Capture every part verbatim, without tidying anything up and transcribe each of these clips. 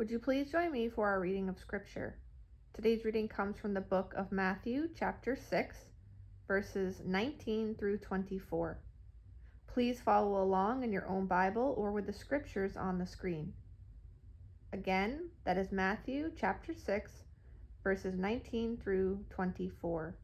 Would you please join me for our reading of Scripture? Today's reading comes from the book of Matthew, chapter six, verses nineteen through twenty-four. Please follow along in your own Bible or with the Scriptures on the screen. Again, that is Matthew, chapter six, verses nineteen through twenty-four.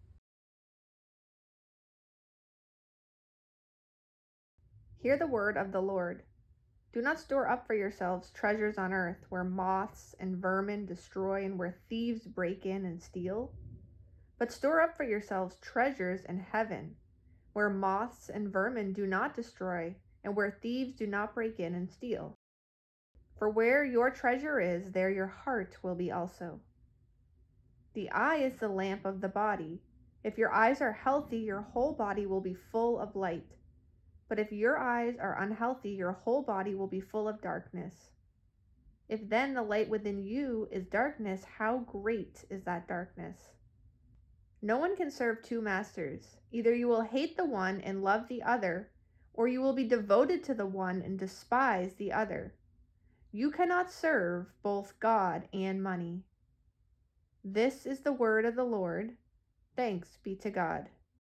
Hear the word of the Lord. Do not store up for yourselves treasures on earth, where moths and vermin destroy and where thieves break in and steal. But store up for yourselves treasures in heaven, where moths and vermin do not destroy and where thieves do not break in and steal. For where your treasure is, there your heart will be also. The eye is the lamp of the body. If your eyes are healthy, your whole body will be full of light. But if your eyes are unhealthy, your whole body will be full of darkness. If then the light within you is darkness, how great is that darkness? No one can serve two masters. Either you will hate the one and love the other, or you will be devoted to the one and despise the other. You cannot serve both God and money. This is the word of the Lord. Thanks be to God.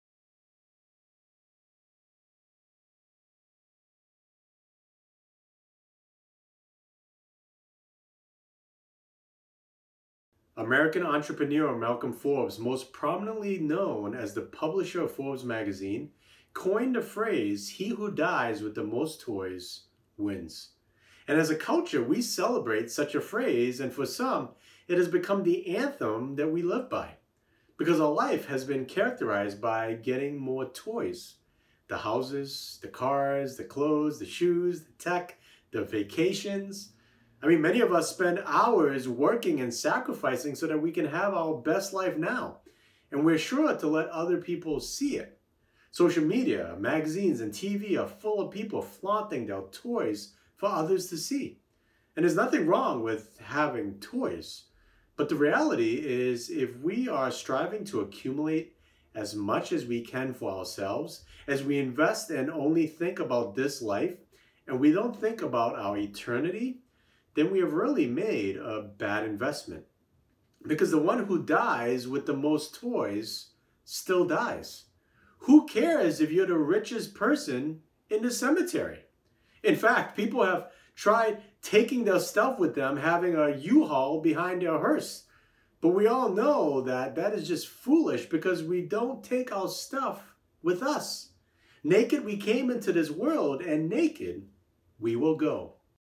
American entrepreneur Malcolm Forbes, most prominently known as the publisher of Forbes magazine, coined the phrase, "He who dies with the most toys wins." And as a culture, we celebrate such a phrase, and for some, it has become the anthem that we live by. Because our life has been characterized by getting more toys. The houses, the cars, the clothes, the shoes, the tech, the vacations. I mean, many of us spend hours working and sacrificing so that we can have our best life now. And we're sure to let other people see it. Social media, magazines, and T V are full of people flaunting their toys for others to see. And there's nothing wrong with having toys. But the reality is, if we are striving to accumulate as much as we can for ourselves, as we invest and only think about this life, and we don't think about our eternity, then we have really made a bad investment. Because the one who dies with the most toys still dies. Who cares if you're the richest person in the cemetery? In fact, people have tried taking their stuff with them, having a U-Haul behind their hearse. But we all know that that is just foolish because we don't take our stuff with us. Naked we came into this world, and naked we will go.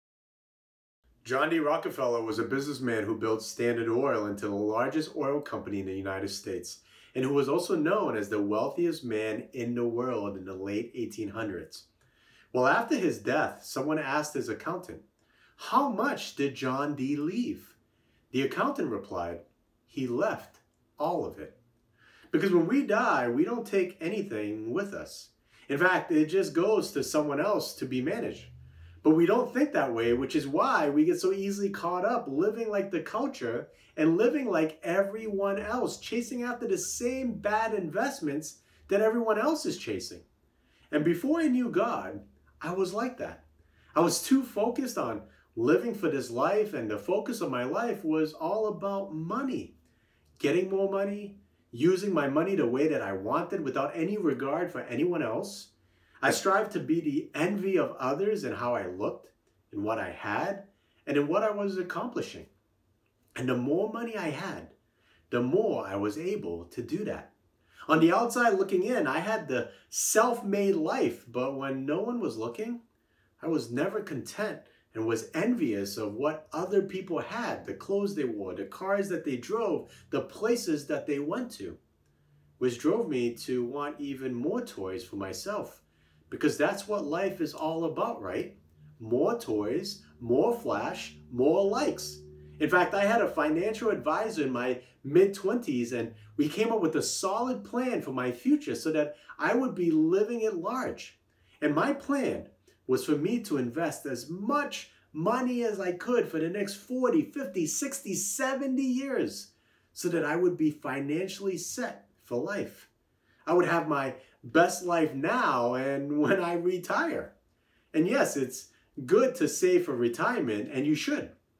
John D. Rockefeller was a businessman who built Standard Oil into the largest oil company in the United States, and who was also known as the wealthiest man in the world in the late eighteen hundreds. Well, after his death, someone asked his accountant, "How much did John D. leave?" The accountant replied, "He left all of it." Because when we die, we don't take anything with us. In fact, it just goes to someone else to be managed. But we don't think that way, which is why we get so easily caught up living like the culture and living like everyone else, chasing after the same bad investments that everyone else is chasing. And before I knew God, I was like that. I was too focused on living for this life, and the focus of my life was all about money. Getting more money, using my money the way that I wanted without any regard for anyone else. I strived to be the envy of others in how I looked, in what I had, and in what I was accomplishing. And the more money I had, the more I was able to do that. On the outside looking in, I had the self-made life, but when no one was looking, I was never content and was envious of what other people had, the clothes they wore, the cars that they drove, the places that they went to, which drove me to want even more toys for myself. Because that's what life is all about, right? More toys, more flash, more likes. In fact, I had a financial advisor in my mid-twenties, and we came up with a solid plan for my future so that I would be living at large. And my plan was for me to invest as much money as I could for the next forty, fifty, sixty, seventy years so that I would be financially set for life. I would have my best life now and when I retire. And yes, it's good to save for retirement, and you should.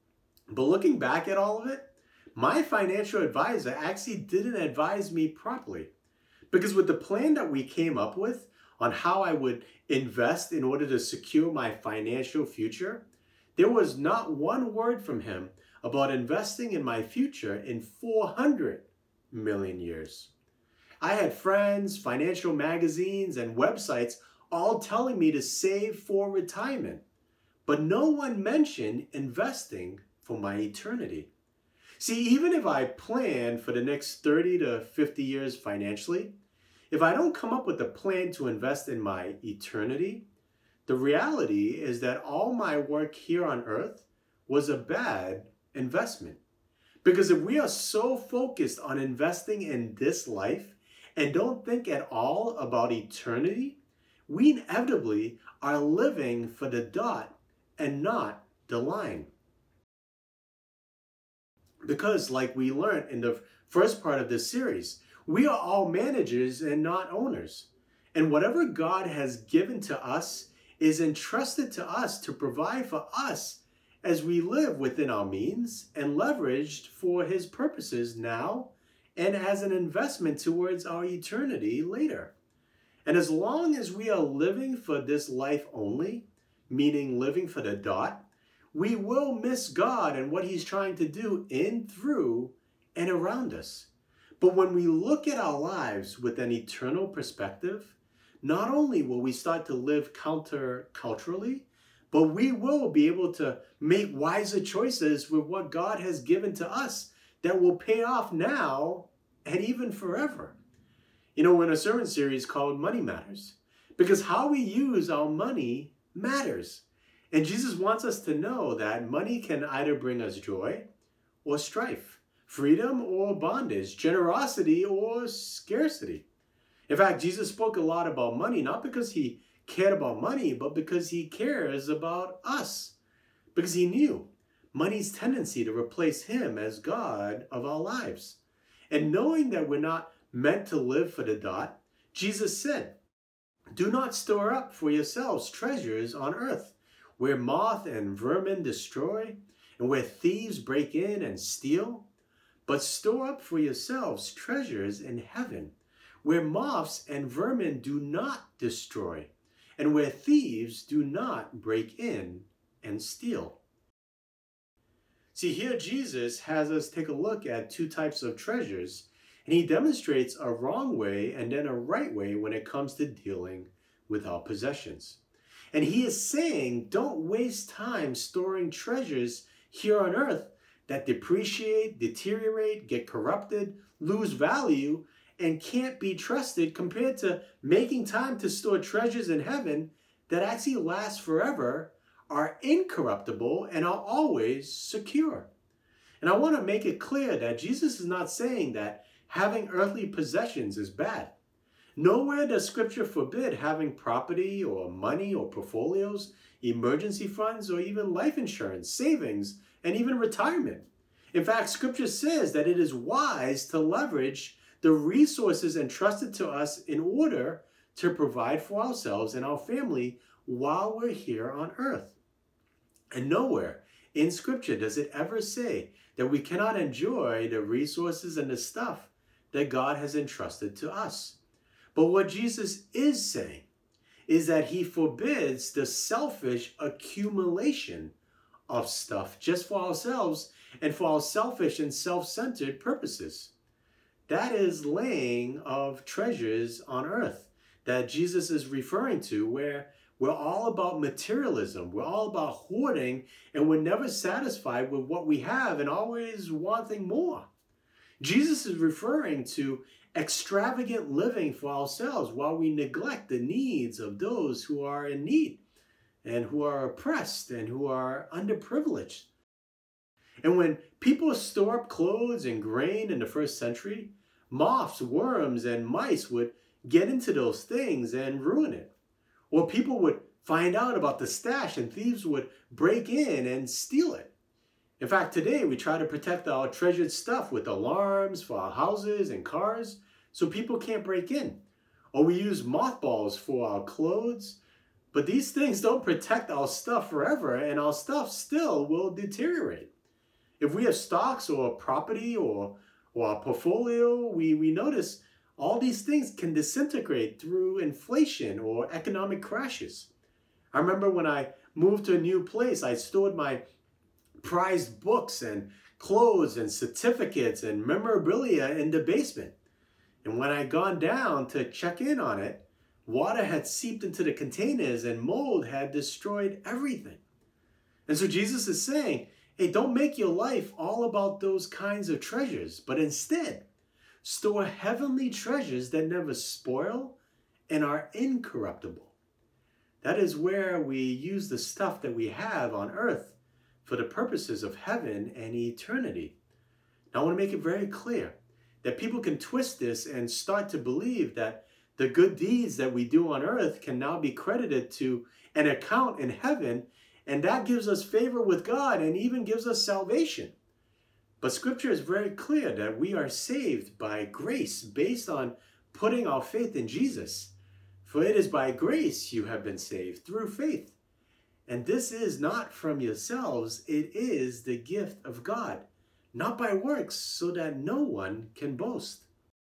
But looking back at all of it, my financial advisor actually didn't advise me properly. Because with the plan that we came up with on how I would invest in order to secure my financial future, there was not one word from him about investing in my future in four hundred million years. I had friends, financial magazines, and websites all telling me to save for retirement, but no one mentioned investing for my eternity. See, even if I plan for the next thirty to fifty years financially, if I don't come up with a plan to invest in my eternity, the reality is that all my work here on earth was a bad investment. Because if we are so focused on investing in this life and don't think at all about eternity, we inevitably are living for the dot and not the line. Because, like we learned in the first part of this series, we are all managers and not owners. And whatever God has given to us is entrusted to us to provide for us as we live within our means and leveraged for his purposes now and as an investment towards our eternity later. And as long as we are living for this life only, meaning living for the dot, we will miss God and what he's trying to do in, through, and around us. But when we look at our lives with an eternal perspective, not only will we start to live counter-culturally, but we will be able to make wiser choices with what God has given to us that will pay off now and even forever. You know, we're in a sermon series called Money Matters, because how we use our money matters. And Jesus wants us to know that money can either bring us joy or strife, freedom or bondage, generosity or scarcity. In fact, Jesus spoke a lot about money, not because he cared about money, but because he cares about us. Because he knew money's tendency to replace him as God of our lives. And knowing that we're not meant to live for the dot, Jesus said, "Do not store up for yourselves treasures on earth, where moth and vermin destroy, and where thieves break in and steal. But store up for yourselves treasures in heaven, where moths and vermin do not destroy, and where thieves do not break in and steal." See, here Jesus has us take a look at two types of treasures, and he demonstrates a wrong way and then a right way when it comes to dealing with our possessions. And he is saying, don't waste time storing treasures here on earth that depreciate, deteriorate, get corrupted, lose value, and can't be trusted, compared to making time to store treasures in heaven that actually last forever, are incorruptible, and are always secure. And I want to make it clear that Jesus is not saying that having earthly possessions is bad. Nowhere does Scripture forbid having property or money or portfolios, emergency funds, or even life insurance, savings, and even retirement. In fact, Scripture says that it is wise to leverage the resources entrusted to us in order to provide for ourselves and our family while we're here on earth. And nowhere in Scripture does it ever say that we cannot enjoy the resources and the stuff that God has entrusted to us. But what Jesus is saying is that he forbids the selfish accumulation of stuff just for ourselves and for our selfish and self-centered purposes. That is laying of treasures on earth that Jesus is referring to, where we're all about materialism, we're all about hoarding, and we're never satisfied with what we have and always wanting more. Jesus is referring to extravagant living for ourselves while we neglect the needs of those who are in need and who are oppressed and who are underprivileged. And when people store up clothes and grain in the first century, moths, worms, and mice would get into those things and ruin it. Or people would find out about the stash and thieves would break in and steal it. In fact, today we try to protect our treasured stuff with alarms for our houses and cars so people can't break in. Or we use mothballs for our clothes. But these things don't protect our stuff forever, and our stuff still will deteriorate. If we have stocks or property or, or a portfolio, we, we notice all these things can disintegrate through inflation or economic crashes. I remember when I moved to a new place, I stored my prized books and clothes and certificates and memorabilia in the basement. And when I gone down to check in on it, water had seeped into the containers and mold had destroyed everything. And so Jesus is saying, hey, don't make your life all about those kinds of treasures, but instead, store heavenly treasures that never spoil and are incorruptible. That is where we use the stuff that we have on earth for the purposes of heaven and eternity. Now, I want to make it very clear that people can twist this and start to believe that the good deeds that we do on earth can now be credited to an account in heaven, and that gives us favor with God and even gives us salvation. But Scripture is very clear that we are saved by grace based on putting our faith in Jesus. For it is by grace you have been saved through faith. And this is not from yourselves, it is the gift of God, not by works, so that no one can boast.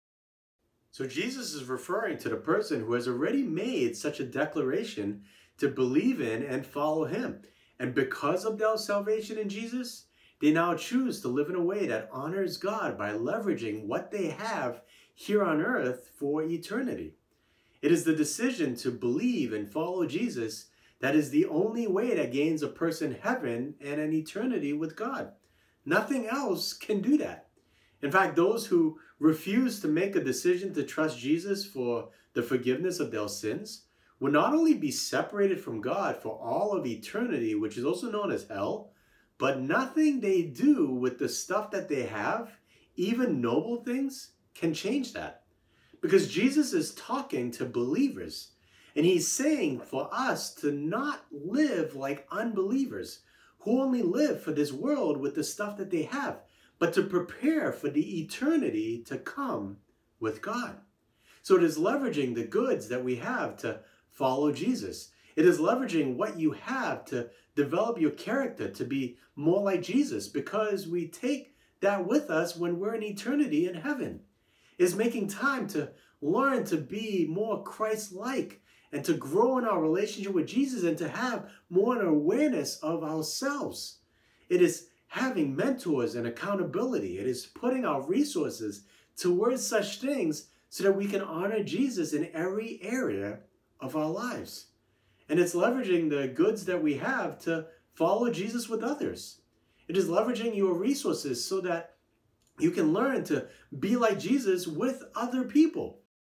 So Jesus is referring to the person who has already made such a declaration to believe in and follow him. And because of their salvation in Jesus, they now choose to live in a way that honors God by leveraging what they have here on earth for eternity. It is the decision to believe and follow Jesus that is the only way that gains a person heaven and an eternity with God. Nothing else can do that. In fact, those who refuse to make a decision to trust Jesus for the forgiveness of their sins will not only be separated from God for all of eternity, which is also known as hell, but nothing they do with the stuff that they have, even noble things, can change that. Because Jesus is talking to believers, and he's saying for us to not live like unbelievers who only live for this world with the stuff that they have, but to prepare for the eternity to come with God. So it is leveraging the goods that we have to follow Jesus. It is leveraging what you have to develop your character to be more like Jesus, because we take that with us when we're in eternity in heaven. It is making time to learn to be more Christ-like and to grow in our relationship with Jesus and to have more an awareness of ourselves. It is having mentors and accountability. It is putting our resources towards such things so that we can honor Jesus in every area of our lives. And it's leveraging the goods that we have to follow Jesus with others. It is leveraging your resources so that you can learn to be like Jesus with other people.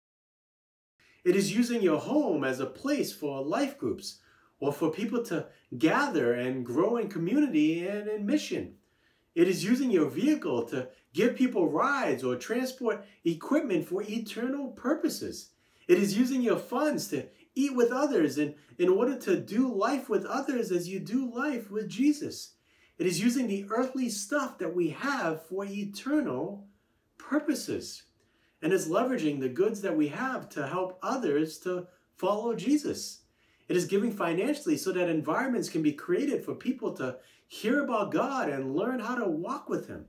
It is using your home as a place for life groups or for people to gather and grow in community and in mission. It is using your vehicle to give people rides or transport equipment for eternal purposes. It is using your funds to eat with others and in order to do life with others as you do life with Jesus. It is using the earthly stuff that we have for eternal purposes. And it's leveraging the goods that we have to help others to follow Jesus. It is giving financially so that environments can be created for people to hear about God and learn how to walk with him.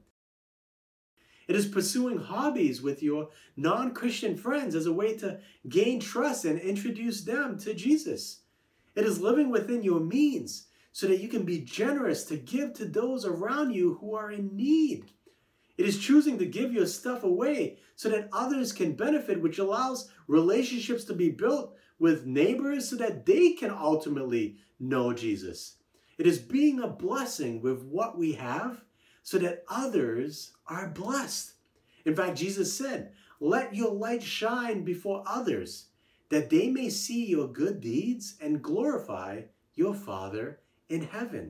It is pursuing hobbies with your non-Christian friends as a way to gain trust and introduce them to Jesus. It is living within your means so that you can be generous to give to those around you who are in need. It is choosing to give your stuff away so that others can benefit, which allows relationships to be built with neighbors so that they can ultimately know Jesus. It is being a blessing with what we have so that others are blessed. In fact, Jesus said, "Let your light shine before others, that they may see your good deeds and glorify your Father in heaven."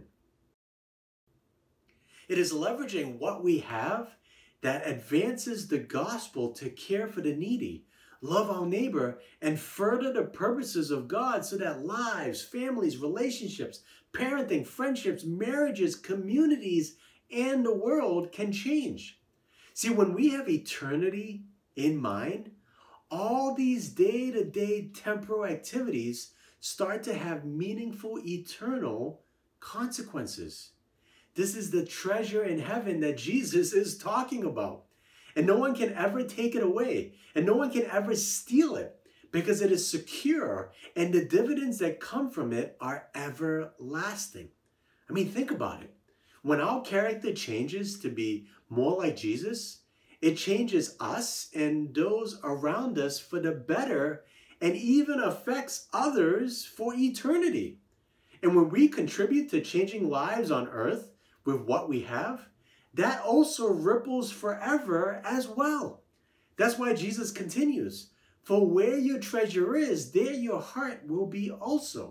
It is leveraging what we have that advances the gospel to care for the needy, love our neighbor, and further the purposes of God so that lives, families, relationships, parenting, friendships, marriages, communities, and the world can change. See, when we have eternity in mind, all these day-to-day temporal activities start to have meaningful eternal consequences. This is the treasure in heaven that Jesus is talking about. And no one can ever take it away. And no one can ever steal it because it is secure. And the dividends that come from it are everlasting. I mean, think about it. When our character changes to be more like Jesus, it changes us and those around us for the better and even affects others for eternity. And when we contribute to changing lives on earth with what we have, that also ripples forever as well. That's why Jesus continues, for where your treasure is, there your heart will be also.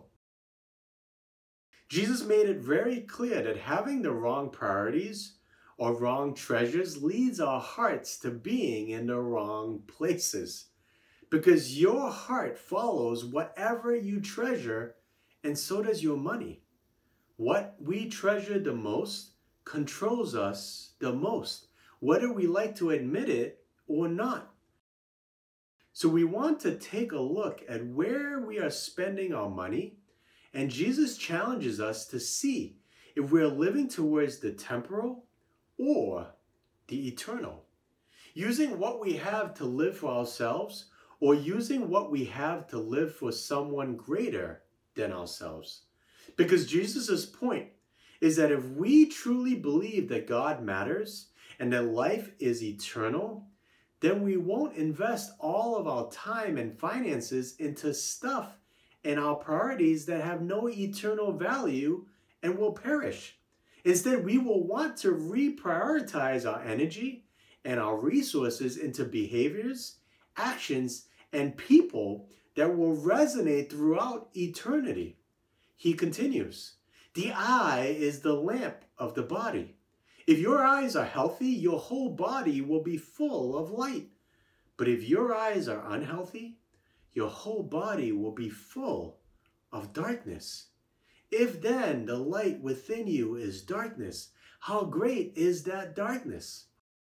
Jesus made it very clear that having the wrong priorities or wrong treasures leads our hearts to being in the wrong places. Because your heart follows whatever you treasure, and so does your money. What we treasure the most controls us the most, whether we like to admit it or not. So we want to take a look at where we are spending our money, and Jesus challenges us to see if we're living towards the temporal or the eternal. Using what we have to live for ourselves or using what we have to live for someone greater than ourselves. Because Jesus' point is that if we truly believe that God matters and that life is eternal, then we won't invest all of our time and finances into stuff and our priorities that have no eternal value and will perish. Instead, we will want to reprioritize our energy and our resources into behaviors, actions, and people that will resonate throughout eternity. He continues, the eye is the lamp of the body. If your eyes are healthy, your whole body will be full of light. But if your eyes are unhealthy, your whole body will be full of darkness. If then the light within you is darkness, how great is that darkness?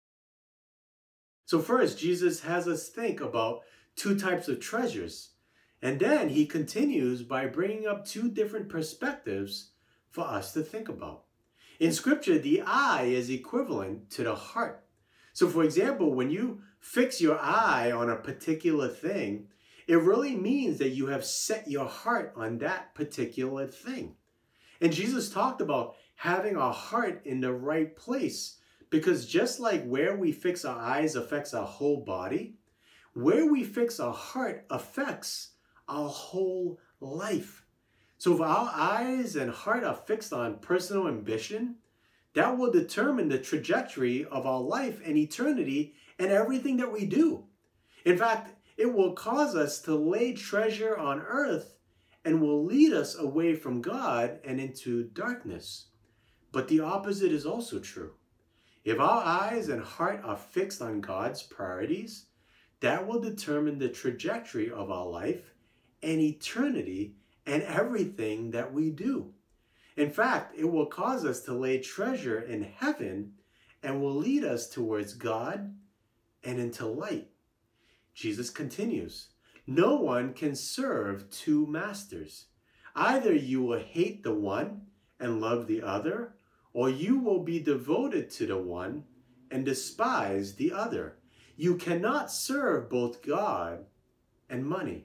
So first, Jesus has us think about two types of treasures. And then he continues by bringing up two different perspectives for us to think about. In Scripture, the eye is equivalent to the heart. So for example, when you fix your eye on a particular thing, it really means that you have set your heart on that particular thing. And Jesus talked about having our heart in the right place, because just like where we fix our eyes affects our whole body, where we fix our heart affects our whole life. So if our eyes and heart are fixed on personal ambition, that will determine the trajectory of our life and eternity and everything that we do. In fact, it will cause us to lay treasure on earth and will lead us away from God and into darkness. But the opposite is also true. If our eyes and heart are fixed on God's priorities, that will determine the trajectory of our life and eternity and everything that we do. In fact, it will cause us to lay treasure in heaven and will lead us towards God and into light. Jesus continues, no one can serve two masters. Either you will hate the one and love the other, or you will be devoted to the one and despise the other. You cannot serve both God and money.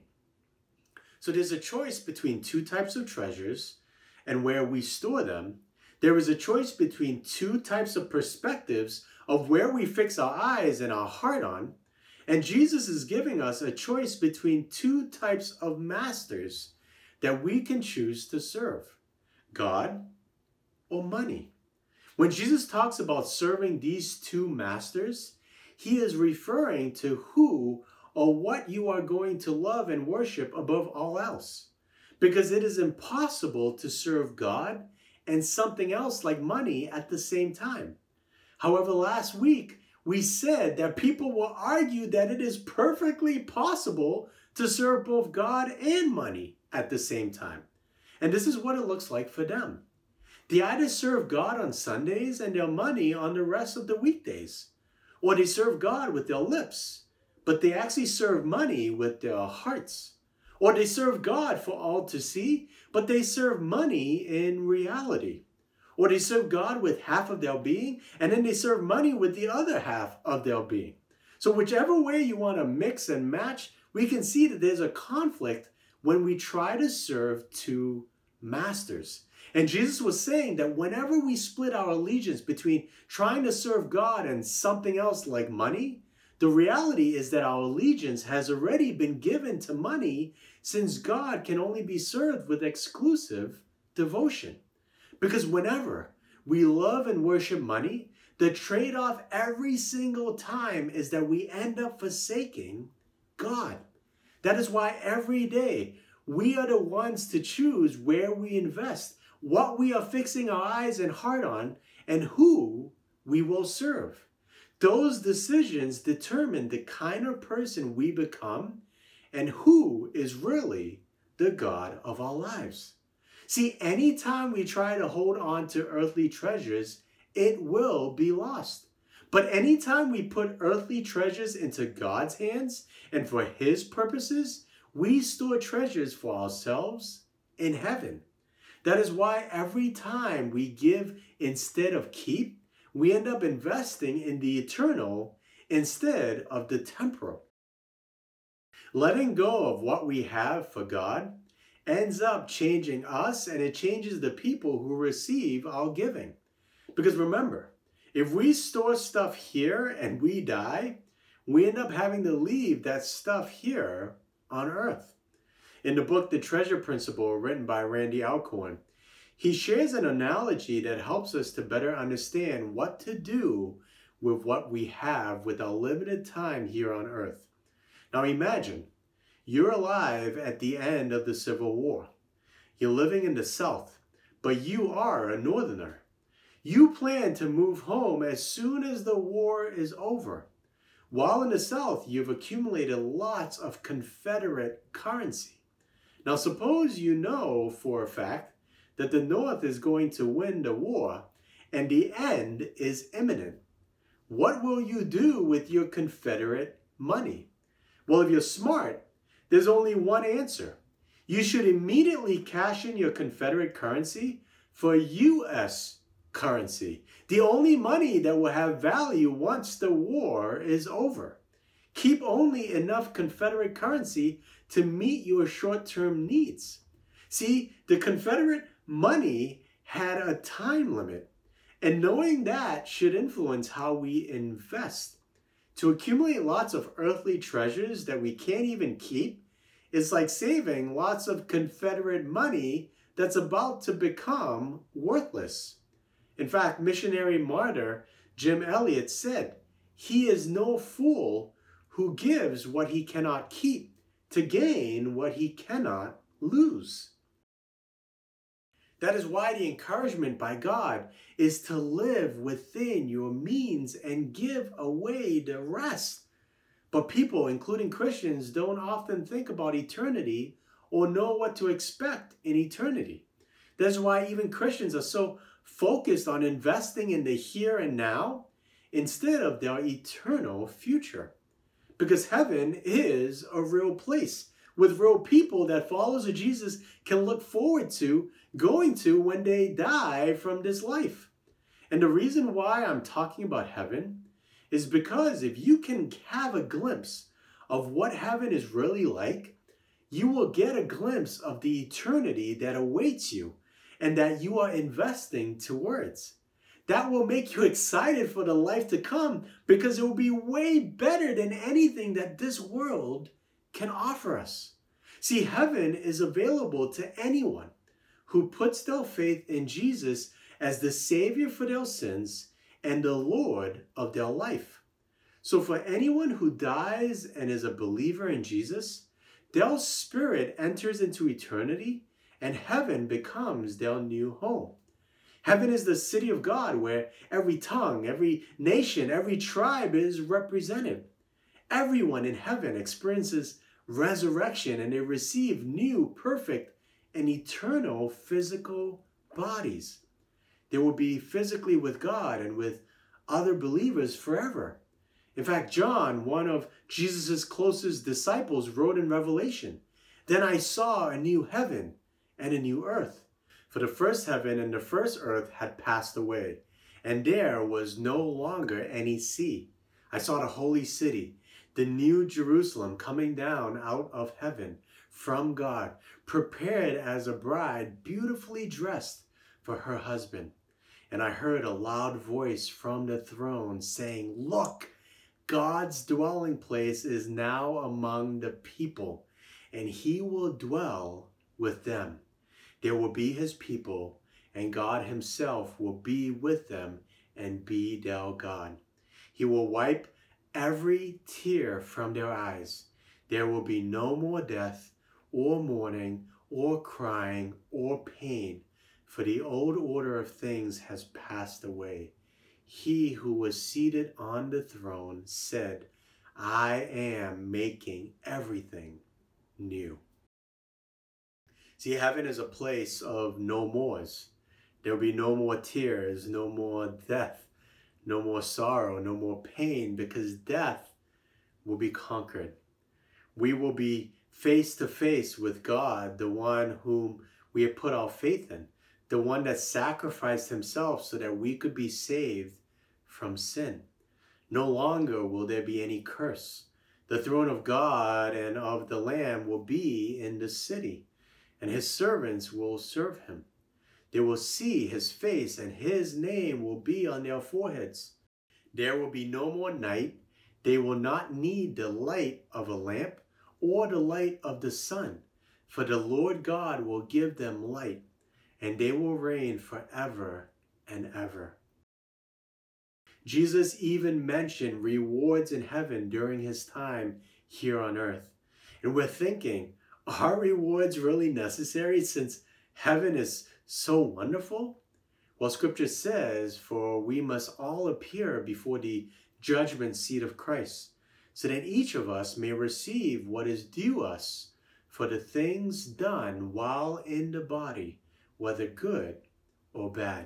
So there's a choice between two types of treasures and where we store them. There is a choice between two types of perspectives of where we fix our eyes and our heart on. And Jesus is giving us a choice between two types of masters that we can choose to serve, God or money. When Jesus talks about serving these two masters, he is referring to who or what you are going to love and worship above all else. Because it is impossible to serve God and something else like money at the same time. However, last week, we said that people will argue that it is perfectly possible to serve both God and money at the same time. And this is what it looks like for them. They either serve God on Sundays and their money on the rest of the weekdays. Or they serve God with their lips, but they actually serve money with their hearts. Or they serve God for all to see, but they serve money in reality. Or they serve God with half of their being, and then they serve money with the other half of their being. So whichever way you want to mix and match, we can see that there's a conflict when we try to serve two masters. And Jesus was saying that whenever we split our allegiance between trying to serve God and something else like money, the reality is that our allegiance has already been given to money, since God can only be served with exclusive devotion. Because whenever we love and worship money, the trade-off every single time is that we end up forsaking God. That is why every day we are the ones to choose where we invest, what we are fixing our eyes and heart on, and who we will serve. Those decisions determine the kind of person we become and who is really the God of our lives. See, anytime we try to hold on to earthly treasures, it will be lost. But anytime we put earthly treasures into God's hands and for His purposes, we store treasures for ourselves in heaven. That is why every time we give instead of keep, we end up investing in the eternal instead of the temporal. Letting go of what we have for God ends up changing us, and it changes the people who receive our giving. Because remember, if we store stuff here and we die, we end up having to leave that stuff here on earth. In the book, The Treasure Principle, written by Randy Alcorn, he shares an analogy that helps us to better understand what to do with what we have with our limited time here on earth. Now imagine, you're alive at the end of the Civil War. You're living in the South, but you are a Northerner. You plan to move home as soon as the war is over. While in the South, you've accumulated lots of Confederate currency. Now suppose you know for a fact that the North is going to win the war and the end is imminent. What will you do with your Confederate money? Well, if you're smart, there's only one answer. You should immediately cash in your Confederate currency for U S currency, the only money that will have value once the war is over. Keep only enough Confederate currency to meet your short-term needs. See, the Confederate money had a time limit, and knowing that should influence how we invest. To accumulate lots of earthly treasures that we can't even keep is like saving lots of Confederate money that's about to become worthless. In fact, missionary martyr Jim Elliot said, "He is no fool who gives what he cannot keep to gain what he cannot lose." That is why the encouragement by God is to live within your means and give away the rest. But people, including Christians, don't often think about eternity or know what to expect in eternity. That's why even Christians are so focused on investing in the here and now instead of their eternal future. Because heaven is a real place with real people that followers of Jesus can look forward to going to when they die from this life. And the reason why I'm talking about heaven is because if you can have a glimpse of what heaven is really like, you will get a glimpse of the eternity that awaits you and that you are investing towards. That will make you excited for the life to come because it will be way better than anything that this world can offer us. See, heaven is available to anyone who puts their faith in Jesus as the Savior for their sins and the Lord of their life. So for anyone who dies and is a believer in Jesus, their spirit enters into eternity and heaven becomes their new home. Heaven is the city of God where every tongue, every nation, every tribe is represented. Everyone in heaven experiences resurrection and they receive new, perfect, and eternal physical bodies. They will be physically with God and with other believers forever. In fact, John, one of Jesus' closest disciples, wrote in Revelation, "Then I saw a new heaven and a new earth. For the first heaven and the first earth had passed away, and there was no longer any sea. I saw the holy city, the new Jerusalem, coming down out of heaven from God, prepared as a bride beautifully dressed for her husband. And I heard a loud voice from the throne saying, "Look, God's dwelling place is now among the people, and he will dwell with them. There will be his people, and God himself will be with them and be their God. He will wipe every tear from their eyes. There will be no more death, or mourning, or crying, or pain, for the old order of things has passed away." He who was seated on the throne said, "I am making everything new." See, heaven is a place of no mores. There will be no more tears, no more death, no more sorrow, no more pain, because death will be conquered. We will be face to face with God, the one whom we have put our faith in, the one that sacrificed himself so that we could be saved from sin. No longer will there be any curse. The throne of God and of the Lamb will be in the city, and his servants will serve him. They will see his face, and his name will be on their foreheads. There will be no more night. They will not need the light of a lamp or the light of the sun, for the Lord God will give them light, and they will reign forever and ever. Jesus even mentioned rewards in heaven during his time here on earth. And we're thinking, are rewards really necessary since heaven is so wonderful? Well, scripture says, "For we must all appear before the judgment seat of Christ, so that each of us may receive what is due us for the things done while in the body, whether good or bad."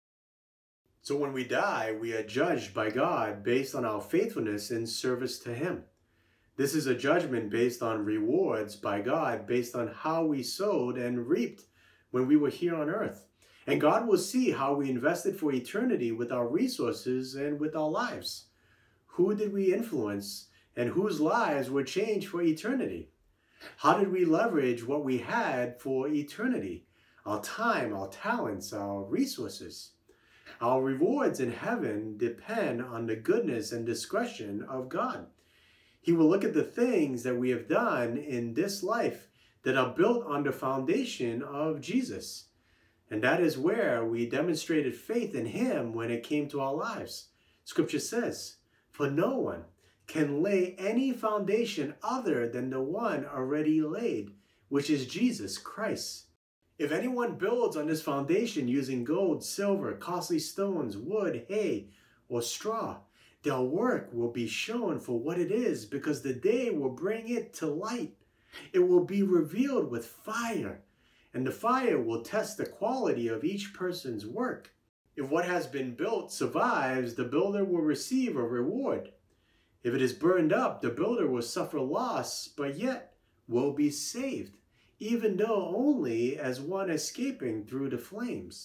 So when we die, we are judged by God based on our faithfulness in service to him. This is a judgment based on rewards by God, based on how we sowed and reaped when we were here on earth. And God will see how we invested for eternity with our resources and with our lives. Who did we influence and whose lives were changed for eternity? How did we leverage what we had for eternity? Our time, our talents, our resources. Our rewards in heaven depend on the goodness and discretion of God. He will look at the things that we have done in this life that are built on the foundation of Jesus. And that is where we demonstrated faith in him when it came to our lives. Scripture says, "For no one can lay any foundation other than the one already laid, which is Jesus Christ. If anyone builds on this foundation using gold, silver, costly stones, wood, hay, or straw, their work will be shown for what it is, because the day will bring it to light. It will be revealed with fire, and the fire will test the quality of each person's work. If what has been built survives, the builder will receive a reward. If it is burned up, the builder will suffer loss, but yet will be saved, even though only as one escaping through the flames."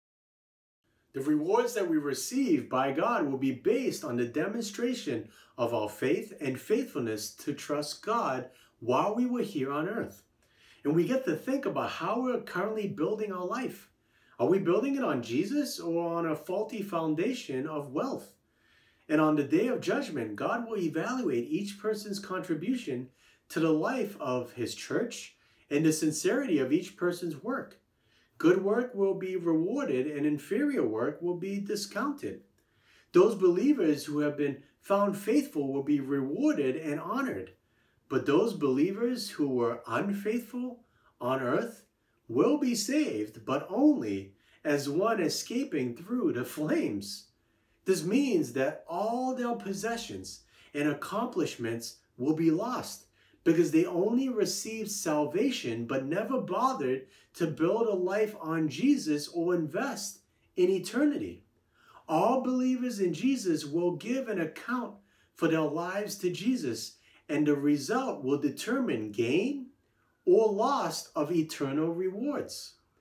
The rewards that we receive by God will be based on the demonstration of our faith and faithfulness to trust God while we were here on earth. And we get to think about how we're currently building our life. Are we building it on Jesus or on a faulty foundation of wealth? And on the day of judgment, God will evaluate each person's contribution to the life of his church and the sincerity of each person's work. Good work will be rewarded and inferior work will be discounted. Those believers who have been found faithful will be rewarded and honored. But those believers who were unfaithful on earth will be saved, but only as one escaping through the flames. This means that all their possessions and accomplishments will be lost, because they only received salvation but never bothered to build a life on Jesus or invest in eternity. All believers in Jesus will give an account for their lives to Jesus, and the result will determine gain or loss of eternal rewards.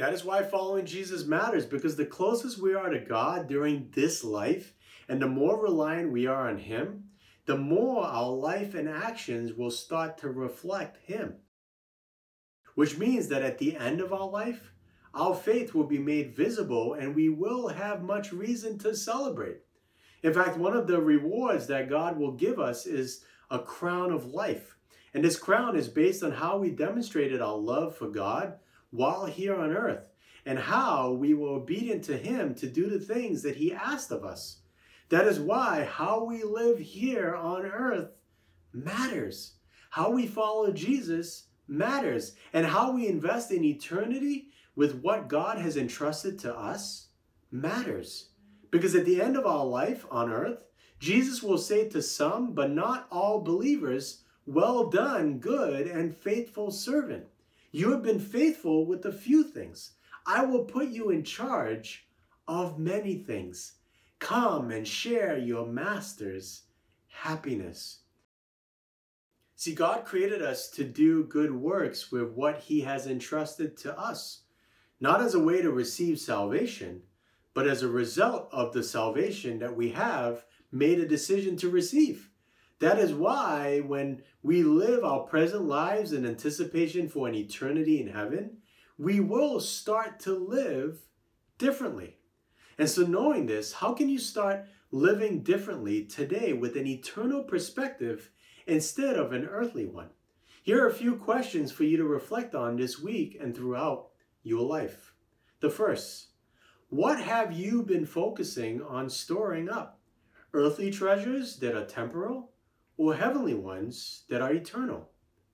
That is why following Jesus matters, because the closest we are to God during this life and the more reliant we are on Him, the more our life and actions will start to reflect Him. Which means that at the end of our life, our faith will be made visible and we will have much reason to celebrate. In fact, one of the rewards that God will give us is a crown of life. And this crown is based on how we demonstrated our love for God while here on earth and how we were obedient to Him to do the things that He asked of us. That is why how we live here on earth matters. How we follow Jesus matters. And how we invest in eternity with what God has entrusted to us matters. Because at the end of our life on earth, Jesus will say to some, but not all believers, "Well done, good and faithful servant. You have been faithful with a few things. I will put you in charge of many things. Come and share your master's happiness." See, God created us to do good works with what He has entrusted to us, not as a way to receive salvation, but as a result of the salvation that we have made a decision to receive. That is why when we live our present lives in anticipation for an eternity in heaven, we will start to live differently. And so knowing this, how can you start living differently today with an eternal perspective instead of an earthly one? Here are a few questions for you to reflect on this week and throughout your life. The first, what have you been focusing on storing up? Earthly treasures that are temporal or heavenly ones that are eternal?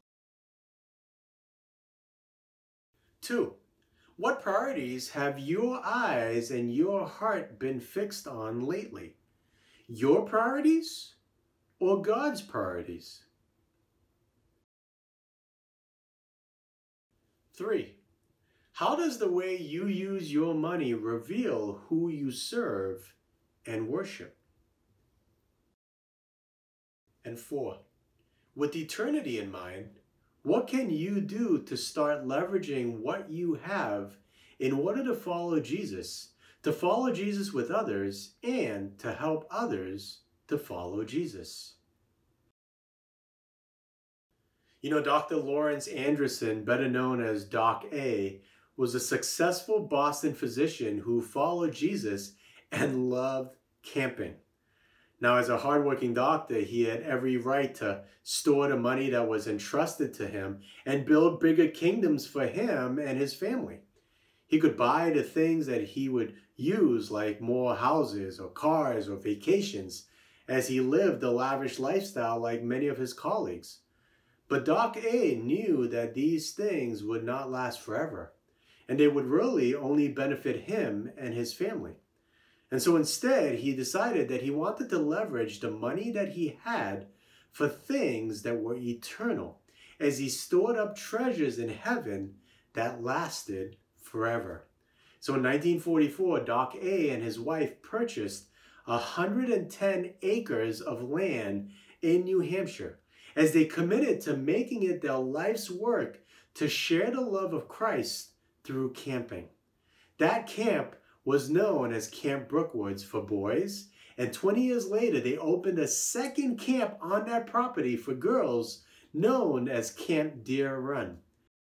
Two, what priorities have your eyes and your heart been fixed on lately? Your priorities or God's priorities? Three, how does the way you use your money reveal who you serve and worship? And four, with eternity in mind, what can you do to start leveraging what you have in order to follow Jesus, to follow Jesus with others, and to help others to follow Jesus? You know, Doctor Lawrence Anderson, better known as Doc A, was a successful Boston physician who followed Jesus and loved camping. Now, as a hardworking doctor, he had every right to store the money that was entrusted to him and build bigger kingdoms for him and his family. He could buy the things that he would use, like more houses or cars or vacations, as he lived a lavish lifestyle like many of his colleagues. But Doc A knew that these things would not last forever, and they would really only benefit him and his family. And so instead, he decided that he wanted to leverage the money that he had for things that were eternal, as he stored up treasures in heaven that lasted forever. So in nineteen forty-four, Doc A and his wife purchased one hundred ten acres of land in New Hampshire, as they committed to making it their life's work to share the love of Christ through camping. That camp was known as Camp Brookwoods for boys, and twenty years later they opened a second camp on that property for girls known as Camp Deer Run.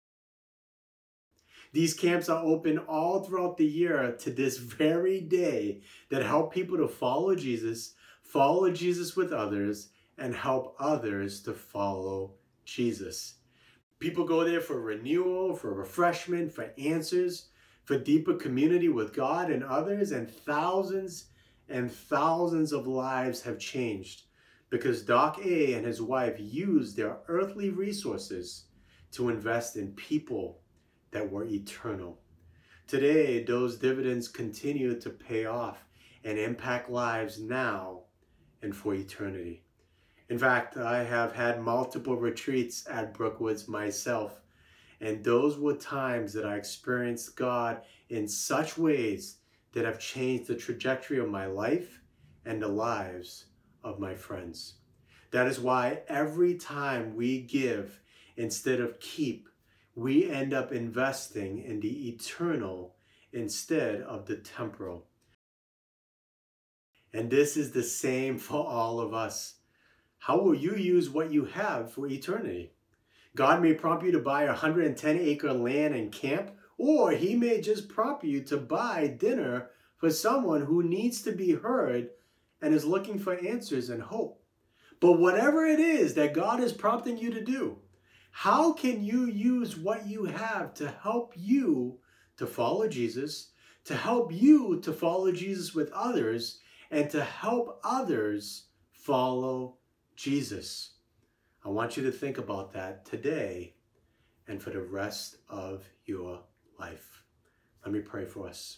These camps are open all throughout the year to this very day that help people to follow Jesus, follow Jesus with others, and help others to follow Jesus. People go there for renewal, for refreshment, for answers, for deeper community with God and others, and thousands and thousands of lives have changed because Doc A and his wife used their earthly resources to invest in people that were eternal. Today, those dividends continue to pay off and impact lives now and for eternity. In fact, I have had multiple retreats at Brookwoods myself, and those were times that I experienced God in such ways that have changed the trajectory of my life and the lives of my friends. That is why every time we give instead of keep, we end up investing in the eternal instead of the temporal. And this is the same for all of us. How will you use what you have for eternity? God may prompt you to buy a one hundred ten acre land and camp, or he may just prompt you to buy dinner for someone who needs to be heard and is looking for answers and hope. But whatever it is that God is prompting you to do, how can you use what you have to help you to follow Jesus, to help you to follow Jesus with others, and to help others follow Jesus? I want you to think about that today and for the rest of your life. Let me pray for us.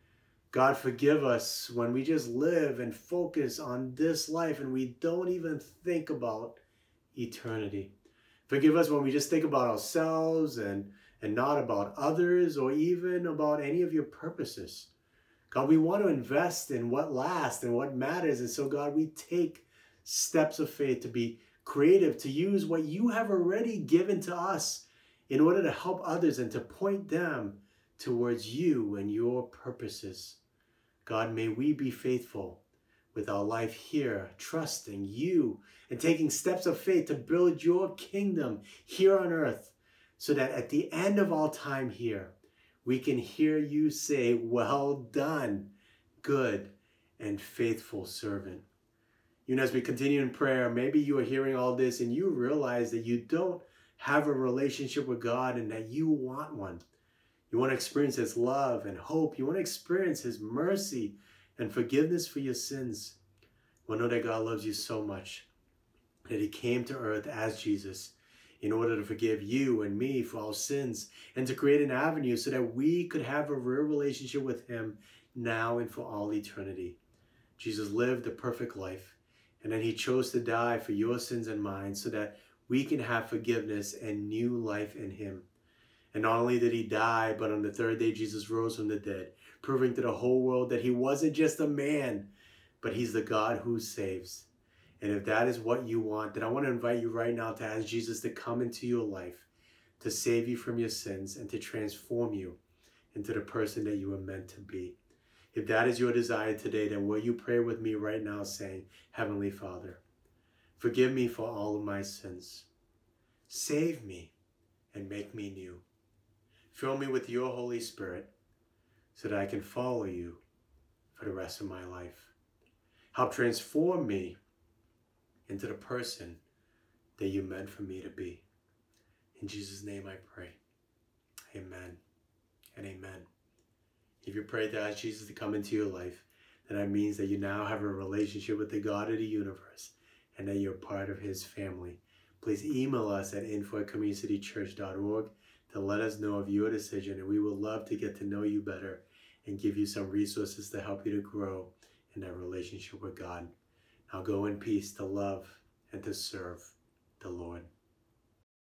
God, forgive us when we just live and focus on this life and we don't even think about eternity. Forgive us when we just think about ourselves and, and not about others or even about any of your purposes. God, we want to invest in what lasts and what matters. And so, God, we take steps of faith to be creative, to use what you have already given to us in order to help others and to point them towards you and your purposes. God, may we be faithful with our life here, trusting you and taking steps of faith to build your kingdom here on earth, so that at the end of all time here, we can hear you say, well done, good and faithful servant. You know, as we continue in prayer, maybe you are hearing all this and you realize that you don't have a relationship with God and that you want one. You want to experience his love and hope. You want to experience his mercy and forgiveness for your sins. Well, know that God loves you so much that he came to earth as Jesus in order to forgive you and me for our sins and to create an avenue so that we could have a real relationship with him now and for all eternity. Jesus lived a perfect life, and then he chose to die for your sins and mine so that we can have forgiveness and new life in him. And not only did he die, but on the third day, Jesus rose from the dead, proving to the whole world that he wasn't just a man, but he's the God who saves. And if that is what you want, then I want to invite you right now to ask Jesus to come into your life, to save you from your sins and to transform you into the person that you were meant to be. If that is your desire today, then will you pray with me right now saying, Heavenly Father, forgive me for all of my sins. Save me and make me new. Fill me with your Holy Spirit so that I can follow you for the rest of my life. Help transform me into the person that you meant for me to be. In Jesus' name I pray. Amen and amen. If you pray to ask Jesus to come into your life, then that means that you now have a relationship with the God of the universe and that you're part of his family. Please email us at info at community city church dot org to let us know of your decision, and we would love to get to know you better and give you some resources to help you to grow in that relationship with God. Now go in peace to love and to serve the Lord.